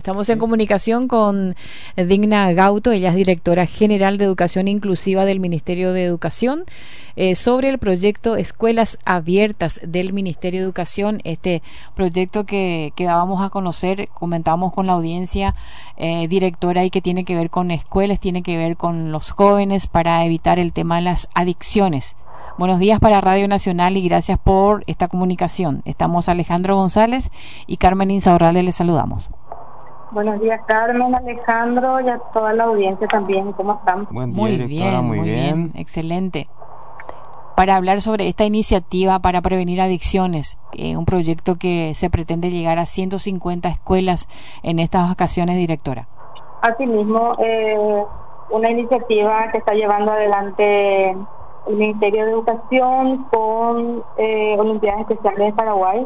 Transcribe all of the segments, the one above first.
Estamos en comunicación con Digna Gauto, ella es directora general de Educación Inclusiva del Ministerio de Educación, sobre el proyecto Escuelas Abiertas del Ministerio de Educación, este proyecto que dábamos a conocer, comentábamos con la audiencia, directora, y que tiene que ver con escuelas, tiene que ver con los jóvenes para evitar el tema de las adicciones. Buenos días para Radio Nacional y gracias por esta comunicación. Estamos Alejandro González y Carmen Insaurralde, les saludamos. Buenos días, Carmen, Alejandro y a toda la audiencia también. ¿Cómo están? Buen día, directora, muy bien, excelente. Para hablar sobre esta iniciativa para prevenir adicciones, un proyecto que se pretende llegar a 150 escuelas en estas vacaciones, directora. Asimismo, una iniciativa que está llevando adelante el Ministerio de Educación con Olimpiadas Especiales de Paraguay.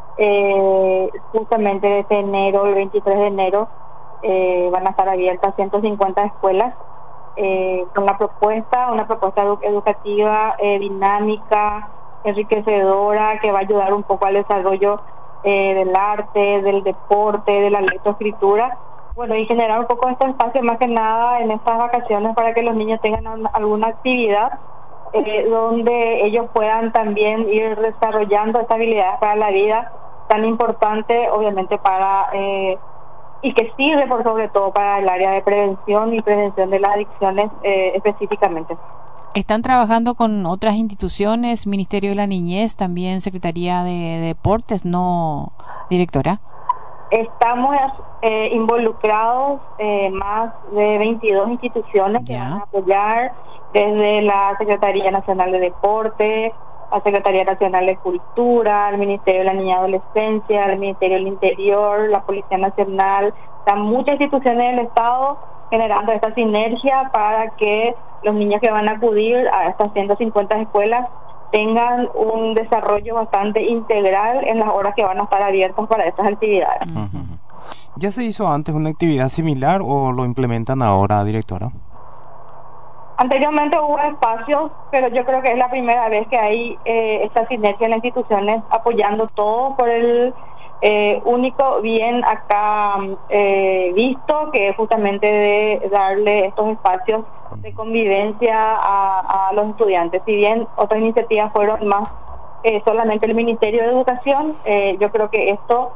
Justamente desde enero, el 23 de enero, van a estar abiertas 150 escuelas con una propuesta educativa dinámica, enriquecedora, que va a ayudar un poco al desarrollo del arte, del deporte, de la lectoescritura. Bueno, y generar un poco este espacio más que nada en estas vacaciones para que los niños tengan alguna actividad donde ellos puedan también ir desarrollando estas habilidades para la vida, tan importante obviamente para y que sirve por sobre todo para el área de prevención y prevención de las adicciones específicamente. ¿Están trabajando con otras instituciones, Ministerio de la Niñez, también Secretaría de Deportes, no, directora? Estamos involucrados más de 22 instituciones que van a apoyar, desde la Secretaría Nacional de Deporte, la Secretaría Nacional de Cultura, el Ministerio de la Niñez y Adolescencia, el Ministerio del Interior, la Policía Nacional. Están muchas instituciones del Estado generando esta sinergia para que los niños que van a acudir a estas 150 escuelas tengan un desarrollo bastante integral en las horas que van a estar abiertas para estas actividades. Uh-huh. ¿Ya se hizo antes una actividad similar o lo implementan ahora, directora? Anteriormente hubo espacios, pero yo creo que es la primera vez que hay esta sinergia en las instituciones apoyando todo por el único bien acá visto, que es justamente de darle estos espacios de convivencia a los estudiantes. Si bien otras iniciativas fueron más solamente el Ministerio de Educación, yo creo que esto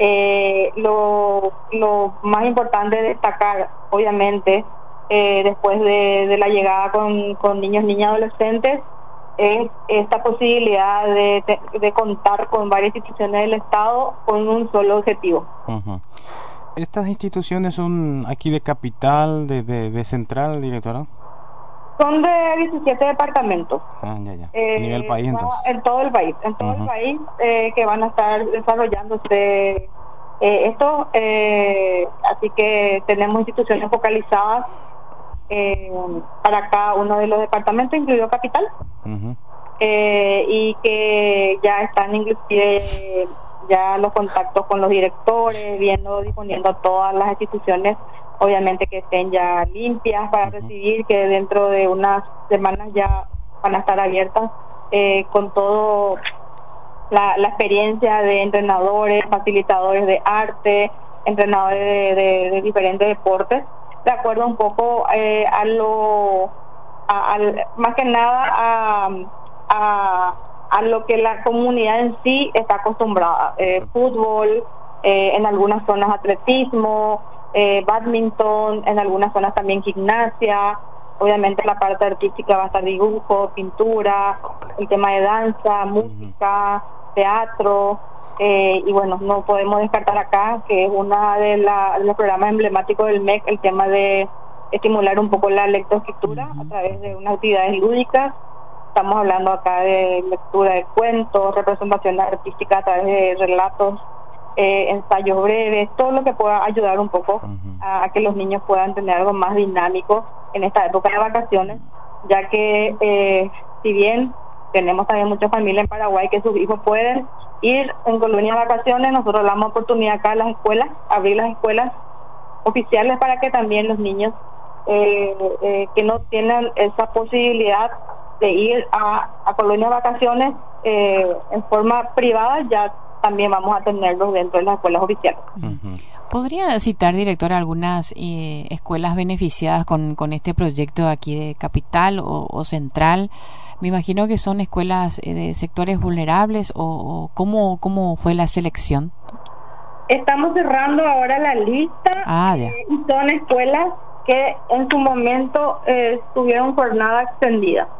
lo más importante de destacar, obviamente, después de la llegada con niños, niñas, adolescentes, es esta posibilidad de contar con varias instituciones del Estado con un solo objetivo. Uh-huh. ¿Estas instituciones son aquí de capital, de central, directora? Son de 17 departamentos. A nivel país, entonces. En todo el país, el país, que van a estar desarrollándose esto, así que tenemos instituciones focalizadas para cada uno de los departamentos, incluido Capital, y que ya están inclusive ya los contactos con los directores, disponiendo todas las instituciones, obviamente que estén ya limpias para recibir, que dentro de unas semanas ya van a estar abiertas con todo la experiencia de entrenadores, facilitadores de arte, entrenadores de diferentes deportes, de acuerdo un poco más que nada a lo que la comunidad en sí está acostumbrada. Fútbol, en algunas zonas atletismo, badminton, en algunas zonas también gimnasia. Obviamente la parte artística va a estar dibujo, pintura, el tema de danza, música, teatro. Y bueno, no podemos descartar acá que es una de los programas emblemáticos del MEC, el tema de estimular un poco la lectoescritura a través de unas actividades lúdicas. Estamos hablando acá de lectura de cuentos, representación artística a través de relatos, ensayos breves, todo lo que pueda ayudar un poco a que los niños puedan tener algo más dinámico en esta época de vacaciones, ya que si bien tenemos también muchas familias en Paraguay que sus hijos pueden ir en colonia de vacaciones, nosotros damos oportunidad acá a las escuelas, abrir las escuelas oficiales para que también los niños que no tienen esa posibilidad de ir a colonia de vacaciones en forma privada ya también vamos a tenerlos dentro de las escuelas oficiales. ¿Podría citar, directora, algunas escuelas beneficiadas con este proyecto aquí de Capital o Central? Me imagino que son escuelas de sectores vulnerables o ¿cómo fue la selección? Estamos cerrando ahora la lista y son escuelas que en su momento tuvieron jornada extendida.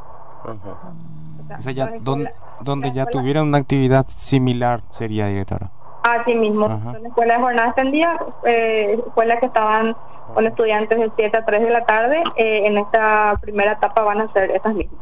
O sea, ya, donde ya tuvieron una actividad similar sería, directora. Así mismo, son escuelas de jornada extendida, escuelas que estaban con estudiantes de 7 a 3 de la tarde, en esta primera etapa van a ser esas mismas.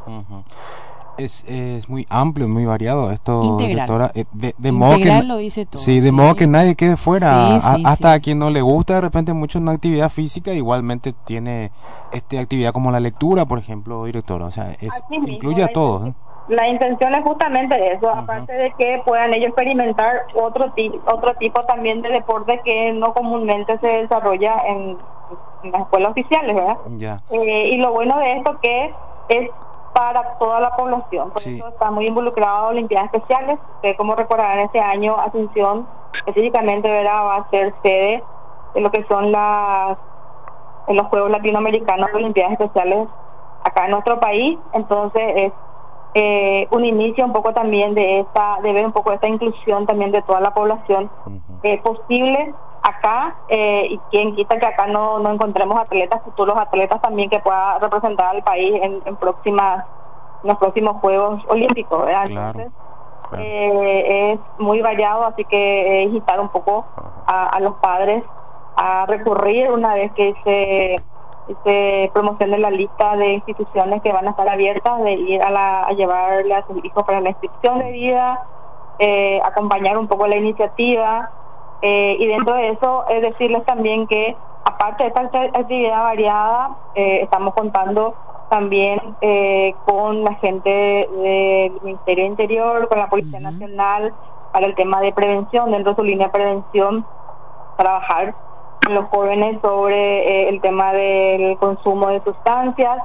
Es muy amplio, muy variado esto, integral. Doctora. De modo que lo dice todo. Sí, de modo que nadie quede fuera. Hasta a sí. quien no le gusta de repente mucho una actividad física, igualmente tiene actividad como la lectura, por ejemplo, directora. O sea, incluye a todos. La intención es justamente eso, aparte de que puedan ellos experimentar otro tipo también de deporte que no comúnmente se desarrolla en las escuelas oficiales, ¿verdad? Ya. Y lo bueno de esto que es para toda la población, por eso está muy involucrado Olimpiadas Especiales, que como recordarán este año Asunción específicamente va a ser sede de lo que son los Juegos Latinoamericanos de Olimpiadas Especiales acá en nuestro país, entonces es un inicio un poco también de ver un poco esta inclusión también de toda la población posible acá, y quien quita que acá no encontremos futuros atletas también que pueda representar al país en los próximos Juegos Olímpicos, ¿verdad? Claro, entonces es muy variado, así que invitar un poco a los padres a recurrir una vez que se promocione la lista de instituciones que van a estar abiertas, de ir a llevarle a sus hijos para la inscripción de vida, acompañar un poco la iniciativa, y dentro de eso es decirles también que aparte de esta actividad variada, estamos contando también con la gente del Ministerio de Interior, con la Policía Nacional, para el tema de prevención, dentro de su línea de prevención, trabajar con los jóvenes sobre el tema del consumo de sustancias,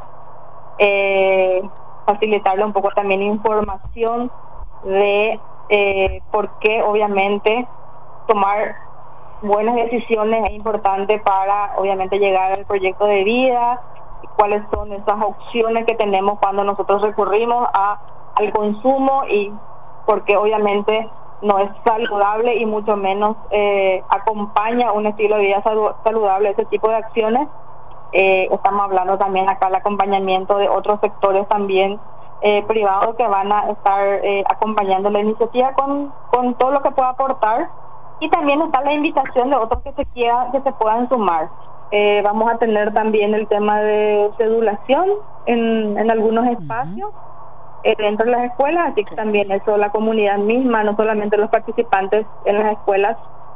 facilitarle un poco también información de por qué obviamente tomar buenas decisiones es importante para obviamente llegar al proyecto de vida, y cuáles son esas opciones que tenemos cuando nosotros recurrimos al consumo, y porque obviamente no es saludable y mucho menos acompaña un estilo de vida saludable ese tipo de acciones. Estamos hablando también acá del acompañamiento de otros sectores también privados que van a estar acompañando la iniciativa con todo lo que pueda aportar, y también está la invitación de otros que se puedan sumar. Vamos a tener también el tema de cedulación en algunos espacios dentro de las escuelas, así que también eso la comunidad misma, no solamente los participantes en las escuelas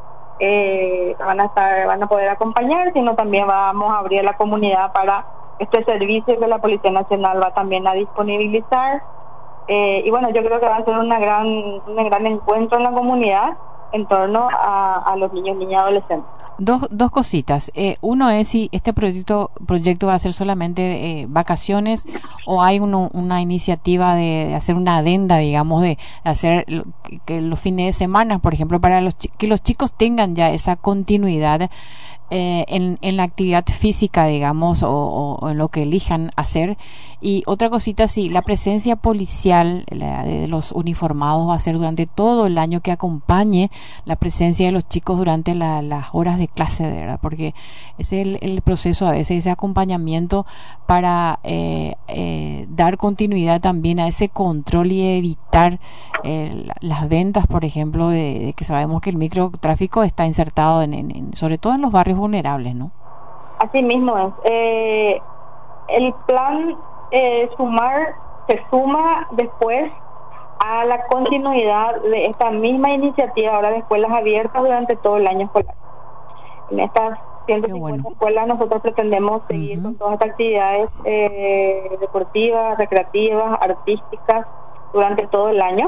van a poder acompañar, sino también vamos a abrir a la comunidad para este servicio que la Policía Nacional va también a disponibilizar, y bueno, yo creo que va a ser un gran encuentro en la comunidad en torno a los niños, niñas y adolescentes. Dos cositas. Uno es si este proyecto va a ser solamente vacaciones, o hay una iniciativa de hacer una adenda, digamos, de hacer que los fines de semana, por ejemplo, para que los chicos tengan ya esa continuidad en la actividad física, digamos, o en lo que elijan hacer. Y otra cosita, sí, la presencia policial de los uniformados va a ser durante todo el año, que acompañe la presencia de los chicos durante las horas de clase, ¿verdad? Porque es el proceso, a veces ese acompañamiento para dar continuidad también a ese control y evitar las ventas, por ejemplo, de que sabemos que el microtráfico está insertado sobre todo en los barrios vulnerables, ¿no? Así mismo es. El plan se suma después a la continuidad de esta misma iniciativa ahora de escuelas abiertas durante todo el año escolar. En estas 150 escuelas nosotros pretendemos seguir con todas estas actividades deportivas, recreativas, artísticas durante todo el año,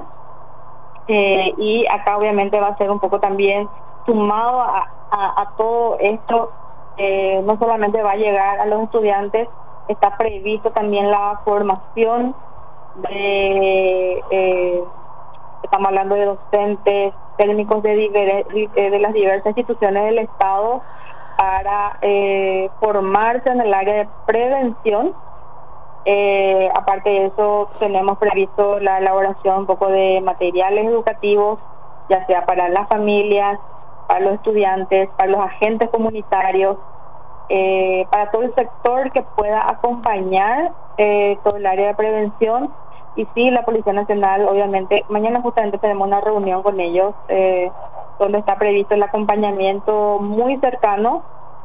y acá obviamente va a ser un poco también sumado a todo esto. No solamente va a llegar a los estudiantes, está previsto también la formación estamos hablando de docentes, técnicos de las diversas instituciones del Estado para formarse en el área de prevención. Aparte de eso, tenemos previsto la elaboración un poco de materiales educativos, ya sea para las familias, para los estudiantes, para los agentes comunitarios, para todo el sector que pueda acompañar todo el área de prevención. Y sí, la Policía Nacional, obviamente, mañana justamente tenemos una reunión con ellos, donde está previsto el acompañamiento muy cercano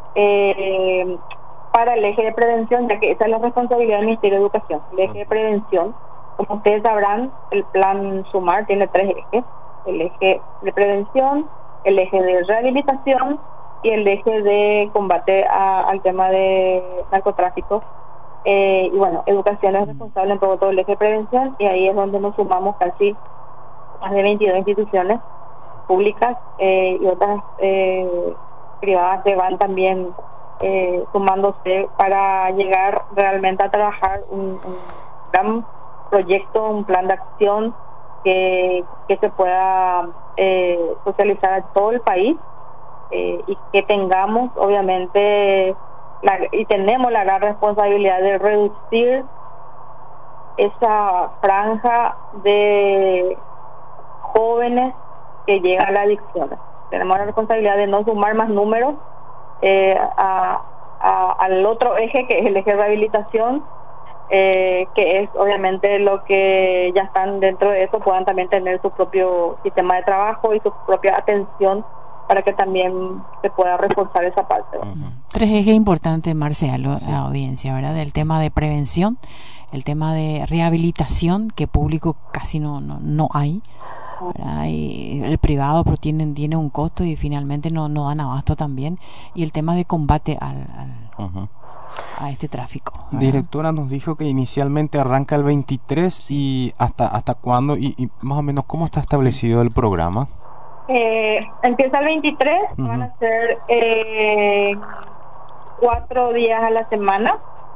para el eje de prevención, ya que esa es la responsabilidad del Ministerio de Educación. El eje de prevención, como ustedes sabrán, el plan SUMAR tiene 3 ejes: el eje de prevención, el eje de rehabilitación y el eje de combate al tema de narcotráfico. Y bueno, educación es responsable en todo el eje de prevención, y ahí es donde nos sumamos casi más de 22 instituciones públicas y otras privadas que van también sumándose para llegar realmente a trabajar un gran proyecto, un plan de acción que se pueda socializar a todo el país, y que tengamos obviamente y tenemos la gran responsabilidad de reducir esa franja de jóvenes que llegan a la adicción. Tenemos la responsabilidad de no sumar más números al otro eje, que es el eje de rehabilitación, que es obviamente lo que ya están dentro de eso puedan también tener su propio sistema de trabajo y su propia atención, para que también se pueda reforzar esa parte. 3 ejes importantes, Marcelo, sí, la audiencia, ¿verdad? El tema de prevención, el tema de rehabilitación, que público casi no hay, ¿verdad? Y el privado pero tiene un costo y finalmente no dan abasto también, y el tema de combate a este tráfico, ¿verdad? Directora, nos dijo que inicialmente arranca el 23, y hasta cuándo y más o menos cómo está establecido el programa. Empieza el 23, van a ser 4 días a la semana.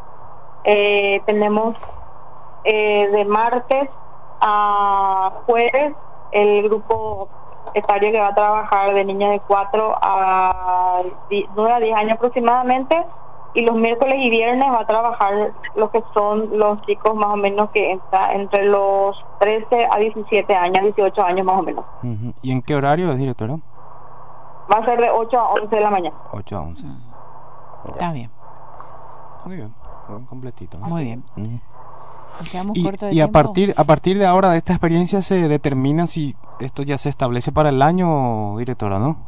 Tenemos de martes a jueves el grupo etario que va a trabajar de niños de 4 a 9 a 10 años aproximadamente, y los miércoles y viernes va a trabajar lo que son los chicos más o menos que está entre los 13 a 17 años, 18 años más o menos. ¿Y en qué horario es, directora? Va a ser de 8 a 11 de la mañana. 8 a 11. Está bien. Muy bien, completito, ¿no? Muy bien. Quedamos cortos de y tiempo. a partir de ahora, de esta experiencia, se determina si esto ya se establece para el año, directora, ¿no?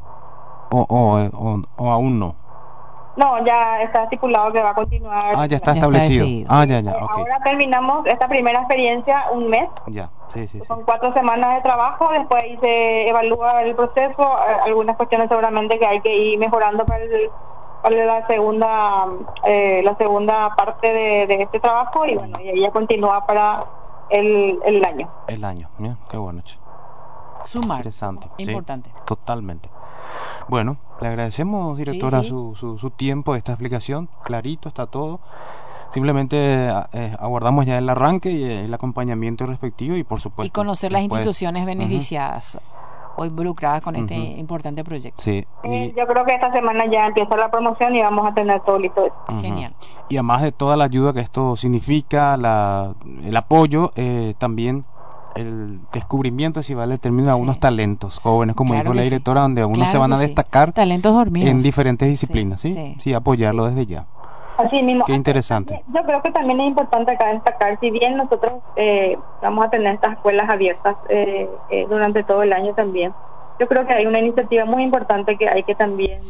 O aún no. No, ya está estipulado que va a continuar. Ya está establecido. Ya, okay. Ahora terminamos esta primera experiencia un mes. Ya, sí. Son 4 semanas de trabajo, después ahí se evalúa el proceso, algunas cuestiones seguramente que hay que ir mejorando para la segunda parte de este trabajo, y bueno, y ella continúa para el año. El año, mira, qué bueno. Sumar. Interesante. Importante. Sí, totalmente. Bueno, le agradecemos, directora, sí. Su tiempo, esta explicación. Clarito está todo. Simplemente aguardamos ya el arranque y el acompañamiento respectivo, y por supuesto. Y conocer las instituciones beneficiadas o involucradas con este importante proyecto. Sí. Yo creo que esta semana ya empieza la promoción y vamos a tener todo listo. Genial. Y además de toda la ayuda que esto significa, el apoyo, también el descubrimiento, si vale el término, de algunos talentos jóvenes, como dijo la directora, donde algunos se van a destacar talentos dormidos en diferentes disciplinas, ¿sí? Apoyarlo desde ya. Así mismo. Qué interesante. Yo creo que también es importante acá destacar, si bien nosotros vamos a tener estas escuelas abiertas durante todo el año también, yo creo que hay una iniciativa muy importante que hay que también,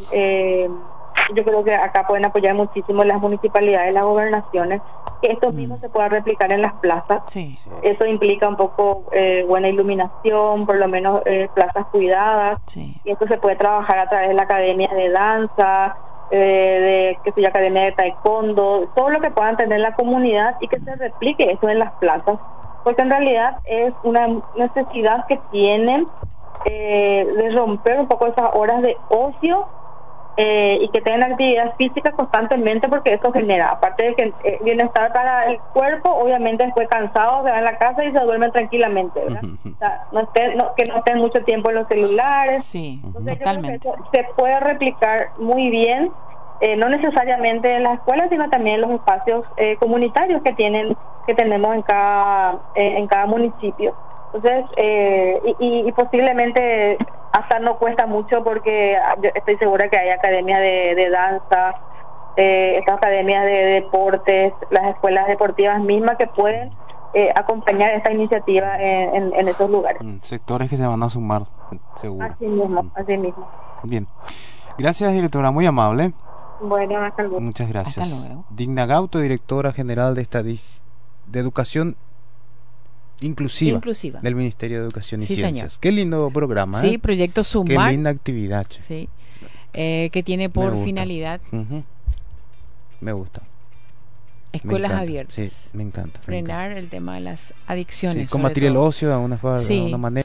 yo creo que acá pueden apoyar muchísimo las municipalidades, las gobernaciones, que esto mismo se pueda replicar en las plazas. Sí. Eso implica un poco buena iluminación, por lo menos plazas cuidadas, y esto se puede trabajar a través de la academia de danza, de academia de taekwondo, todo lo que puedan tener la comunidad, y que se replique eso en las plazas, porque en realidad es una necesidad que tienen de romper un poco esas horas de ocio y que tengan actividad física constantemente, porque eso genera, aparte de que bienestar para el cuerpo, obviamente después cansados se van a la casa y se duermen tranquilamente, ¿verdad? O sea, que no estén mucho tiempo en los celulares. Sí, entonces, totalmente. yo creo que eso se puede replicar muy bien, no necesariamente en las escuelas, sino también en los espacios comunitarios que tenemos en cada municipio. Entonces, y posiblemente hasta no cuesta mucho, porque yo estoy segura que hay academias de danza, estas academias de deportes, las escuelas deportivas mismas que pueden acompañar esta iniciativa en esos lugares. Sectores que se van a sumar, seguro. Así mismo. Bien. Gracias, directora, muy amable. Bueno, hasta luego. Muchas gracias. Hasta luego. Digna Gauto, directora general de Educación Inclusiva del Ministerio de Educación y Ciencias. Señor. Qué lindo programa. Sí, proyecto Sumar. Qué linda actividad. Sí, que tiene por finalidad. Me gusta. Escuelas abiertas. Sí, me encanta. Frenar el tema de las adicciones. Sí, combatir el ocio de una manera.